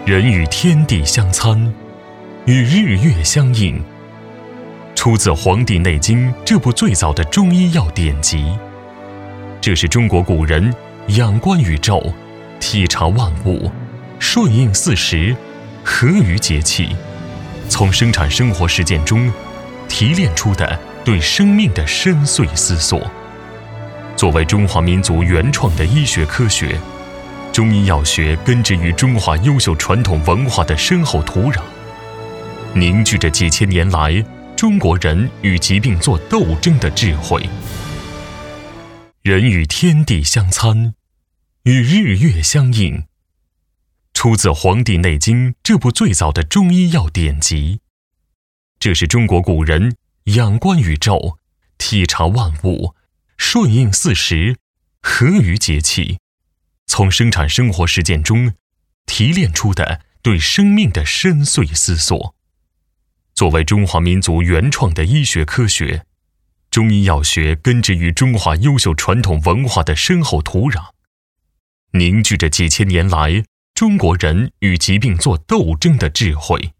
人与天地相参，与日月相应。出自《黄帝内经》这部最早的中医药典籍。这是中国古人仰观宇宙，体察万物，顺应四时，合于节气，从生产生活实践中提炼出的对生命的深邃思索。作为中华民族原创的医学科学，中医药学根植于中华优秀传统文化的深厚土壤，凝聚着几千年来中国人与疾病做斗争的智慧。人与天地相参，与日月相应。出自《黄帝内经》这部最早的中医药典籍。这是中国古人仰观宇宙，体察万物，顺应四时，合于节气，从生产生活实践中提炼出的对生命的深邃思索。作为中华民族原创的医学科学，中医药学根植于中华优秀传统文化的深厚土壤，凝聚着几千年来中国人与疾病做斗争的智慧。